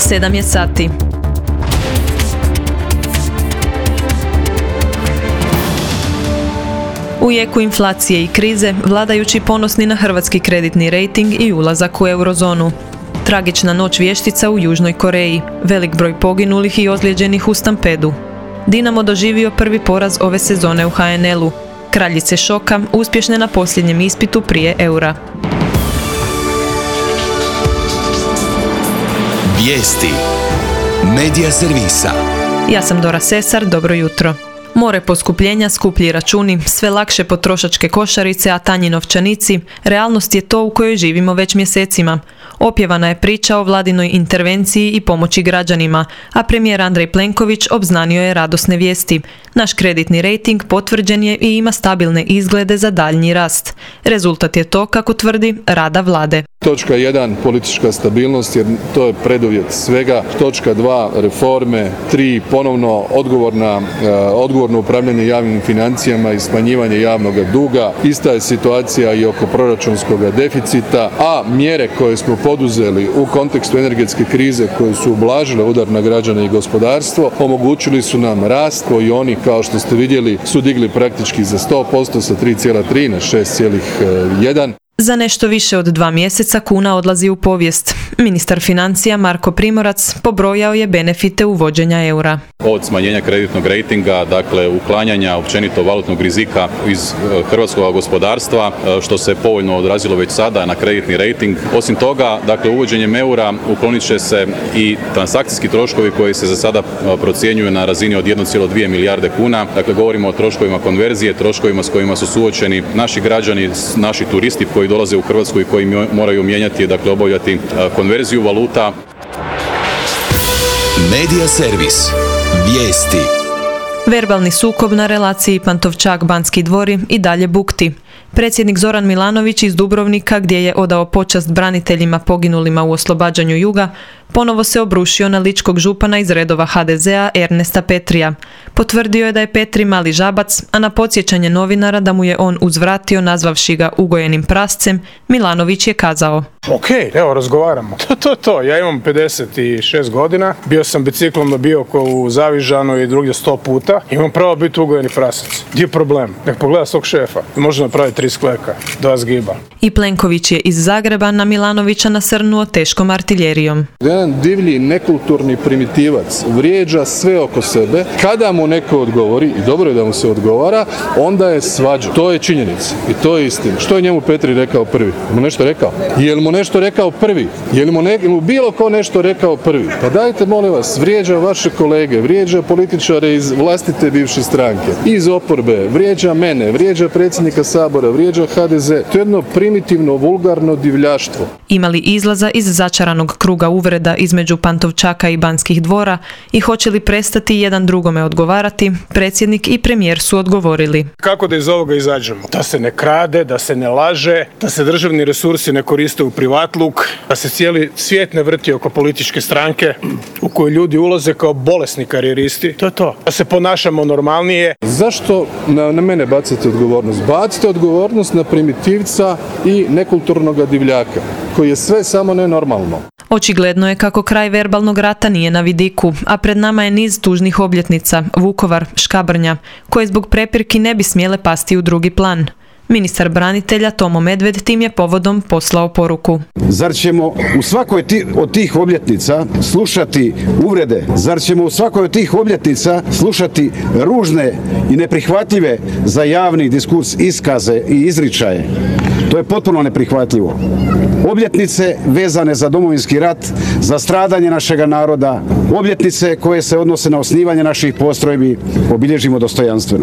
7 je sati. U jeku inflacije i krize, vladajući ponosni na hrvatski kreditni rejting i ulazak u eurozonu. Tragična noć vještica u Južnoj Koreji, velik broj poginulih i ozlijeđenih u stampedu. Dinamo doživio prvi poraz ove sezone u HNL-u. Kraljice šoka uspješne na posljednjem ispitu prije eura. Vijesti Medija servisa. Ja sam Dora Sesar, dobro jutro. More poskupljenja, skuplji računi, sve lakše potrošačke košarice, a tanji novčanici, realnost je to u kojoj živimo već mjesecima. Opjevana je priča o vladinoj intervenciji i pomoći građanima, a premijer Andrej Plenković obznanio je radosne vijesti. Naš kreditni rejting potvrđen je i ima stabilne izglede za daljnji rast. Rezultat je to, kako tvrdi, rada vlade. Točka 1. Politička stabilnost, jer to je preduvjet svega. Točka 2. Reforme. 3. Ponovno odgovorno upravljanje javnim financijama i smanjivanje javnog duga. Ista je situacija i oko proračunskog deficita, a mjere koje smo poduzeli u kontekstu energetske krize koje su ublažile udar na građane i gospodarstvo, omogućili su nam rast koji oni, kao što ste vidjeli, su digli praktički za 100%, sa 3,3 na 6,1. Za nešto više od 2 mjeseca kuna odlazi u povijest. Ministar financija Marko Primorac pobrojao je benefite uvođenja eura. Od smanjenja kreditnog rejtinga, dakle uklanjanja općenito valutnog rizika iz hrvatskog gospodarstva, što se povoljno odrazilo već sada na kreditni rejting. Osim toga, dakle uvođenjem eura uklonit će se i transakcijski troškovi koji se za sada procjenjuju na razini od 1,2 milijarde kuna. Dakle, govorimo o troškovima konverzije, troškovima s kojima su suočeni naši građani, naši turisti koji dolaze u Hrvatsku i koji moraju mijenjati, dakle obavljati konverziju valuta. Medija servis. Vijesti. Verbalni sukob na relaciji Pantovčak-Banski dvori i dalje bukti. Predsjednik Zoran Milanović iz Dubrovnika, gdje je odao počast braniteljima poginulima u oslobađanju Juga, ponovo se obrušio na ličkog župana iz redova HDZ-a Ernesta Petrija. Potvrdio je da je Petri mali žabac, a na podsjećanje novinara da mu je on uzvratio nazvavši ga ugojenim prascem, Milanović je kazao: Ok, evo razgovaramo. To. Ja imam 56 godina, bio sam biciklom na Biokovu u Zavižanu i drugdje 100 puta. Imam pravo biti ugojeni prasac. Gdje je problem? Nek pogleda svog šefa. Može napraviti 3 skleka, 2 zgiba. I Plenković je iz Zagreba na Milanovića nasrnuo teškom artiljerijom. Jedan divlji, nekulturni primitivac vrijeđa sve oko sebe. Kada mu neko odgovori, i dobro je da mu se odgovara, onda je svađa. To je činjenica i to je istina. Što je njemu Petri rekao prvi? Mu nešto rekao? Je li mu nešto rekao prvi? Je li mu bilo ko nešto rekao prvi? Pa dajte, molim vas, vrijeđa vaše kolege, vrijeđa političare iz vlastite bivše stranke, iz oporbe, vrijeđa mene, vrijeđa predsjednika Sabora, vrijeđa HDZ. To je jedno primitivno, vulgarno divljaštvo. Imali izlaza iz začaranog kruga uvreda između Pantovčaka i Banskih dvora i hoće li prestati jedan drugome odgovarati, predsjednik i premijer su odgovorili. Kako da iz ovoga izađemo? Da se ne krade, da se ne laže, da se državni resursi ne koriste u privatluk, da se cijeli svijet ne vrti oko političke stranke u koju ljudi ulaze kao bolesni karijeristi. To je to. Da se ponašamo normalnije. Zašto na mene bacite odgovornost? Bacite odgovornost na primitivca i nekulturnog divljaka, koji je sve samo nenormalno. Očigledno je kako kraj verbalnog rata nije na vidiku, a pred nama je niz tužnih obljetnica, Vukovar, Škabrnja, koje zbog prepirki ne bi smjele pasti u drugi plan. Ministar branitelja Tomo Medved tim je povodom poslao poruku. Zar ćemo u svakoj od tih obljetnica slušati uvrede? Zar ćemo u svakoj od tih obljetnica slušati ružne i neprihvatljive za javni diskurs iskaze i izričaje? To je potpuno neprihvatljivo. Obljetnice vezane za Domovinski rat, za stradanje našega naroda, obljetnice koje se odnose na osnivanje naših postrojbi obilježimo dostojanstveno.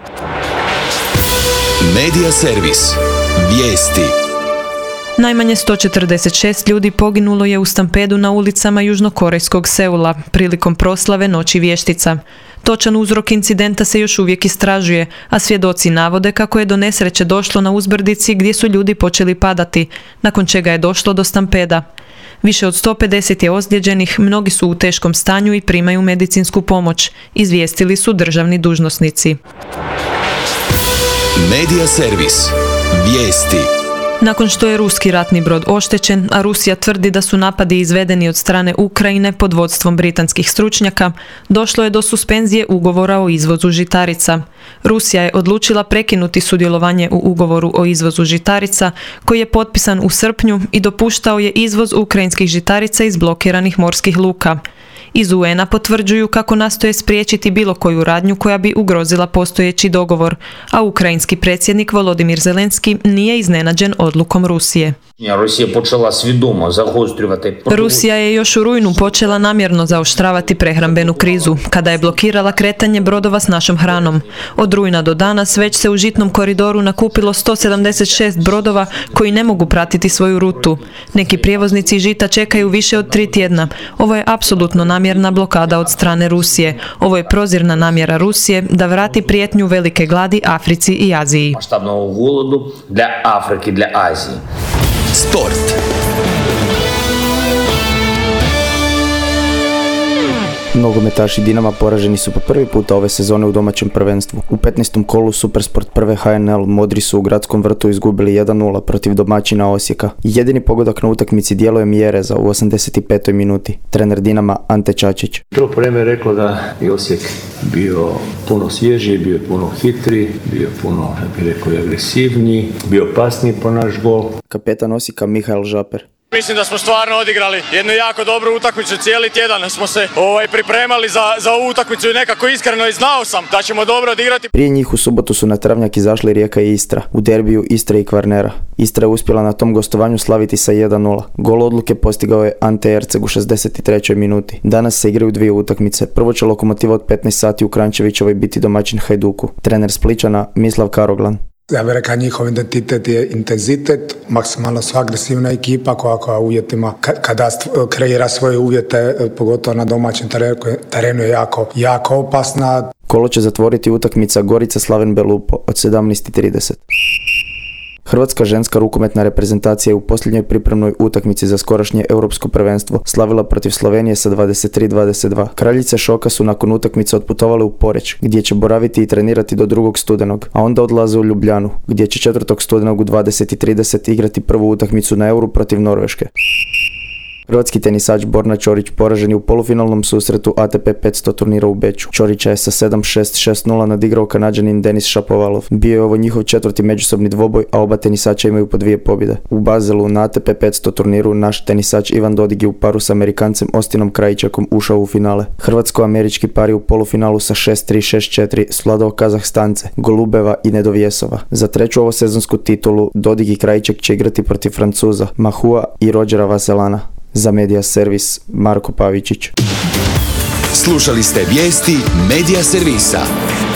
Medija servis. Vijesti. Najmanje 146 ljudi poginulo je u stampedu na ulicama južnokorejskog Seula prilikom proslave Noći vještica. Točan uzrok incidenta se još uvijek istražuje, a svjedoci navode kako je do nesreće došlo na uzbrdici gdje su ljudi počeli padati, nakon čega je došlo do stampeda. Više od 150 je ozlijeđenih, mnogi su u teškom stanju i primaju medicinsku pomoć, izvijestili su državni dužnosnici. Medija servis. Vijesti. Nakon što je ruski ratni brod oštećen, a Rusija tvrdi da su napadi izvedeni od strane Ukrajine pod vodstvom britanskih stručnjaka, došlo je do suspenzije ugovora o izvozu žitarica. Rusija je odlučila prekinuti sudjelovanje u ugovoru o izvozu žitarica, koji je potpisan u srpnju i dopuštao je izvoz ukrajinskih žitarica iz blokiranih morskih luka. Iz UN-a potvrđuju kako nastoje spriječiti bilo koju radnju koja bi ugrozila postojeći dogovor, a ukrajinski predsjednik Volodimir Zelenski nije iznenađen odlukom Rusije. Rusija je još u rujnu počela namjerno zaoštravati prehrambenu krizu, kada je blokirala kretanje brodova s našom hranom. Od rujna do danas već se u žitnom koridoru nakupilo 176 brodova koji ne mogu pratiti svoju rutu. Neki prijevoznici žita čekaju više od 3 tjedna. Ovo je apsolutno namjerna blokada od strane Rusije. Ovo je prozirna namjera Rusije da vrati prijetnju velike gladi Africi i Aziji. Sport. Nogometaši Dinama poraženi su po prvi puta ove sezone u domaćem prvenstvu. U 15. kolu Supersport prve HNL Modri su u Gradskom vrtu izgubili 1-0 protiv domaćina Osijeka. Jedini pogodak na utakmici djelo je Mjereza u 85. minuti. Trener Dinama Ante Čačić. Prvo vrijeme je reklo da je Osijek bio puno svježiji, bio je puno hitri, bio puno, ja bih rekao, agresivniji, bio opasniji po naš gol. Kapetan Osijeka Mihael Žaper. Mislim da smo stvarno odigrali jednu jako dobru utakmicu, cijeli tjedan smo se pripremali za ovu utakmicu i nekako iskreno i znao sam da ćemo dobro odigrati. Prije njih u subotu su na travnjak izašli Rijeka i Istra, u derbiju Istre i Kvarnera. Istra je uspjela na tom gostovanju slaviti sa 1-0. Gol odluke postigao je Ante Erceg u 63. minuti. Danas se igraju dvije utakmice. Prvo će Lokomotiva od 15 sati u Kranjčevićevoj biti domaćin Hajduku. Trener Splićana Mislav Karoglan. Ja bih rekao, njihov identitet je intenzitet, maksimalno su agresivna ekipa koja u uvjetima kada kreira svoje uvjete, pogotovo na domaćem terenu je jako opasna. Kolo će zatvoriti utakmica Gorica Slaven Belupo od 17:30. Hrvatska ženska rukometna reprezentacija je u posljednjoj pripremnoj utakmici za skorašnje europsko prvenstvo slavila protiv Slovenije sa 23-22. Kraljice šoka su nakon utakmice otputovale u Poreč, gdje će boraviti i trenirati do 2. studenog, a onda odlaze u Ljubljanu, gdje će 4. studenog u 20:30 igrati prvu utakmicu na Euru protiv Norveške. Hrvatski tenisač Borna Ćorić poražen je u polufinalnom susretu ATP 500 turnira u Beču. Ćorića je sa 7-6, 6-0 nadigrao Kanađanin Denis Šapovalov. Bio je ovo njihov 4. međusobni dvoboj, a oba tenisača imaju po 2 pobjede. U Bazelu na ATP 500 turniru naš tenisač Ivan Dodig je u paru s Amerikancem Ostinom Krajičakom ušao u finale. Hrvatsko-američki par je u polufinalu sa 6-3, 6-4 svladao Kazahstance, Golubeva i Nedovjesova. Za 3. ovosezonsku titulu Dodig i Krajičak će igrati protiv Francuza Mahua i Rodgera Vaselana. Za Media Servis Marko Pavičić. Slušali ste vijesti Media Servisa.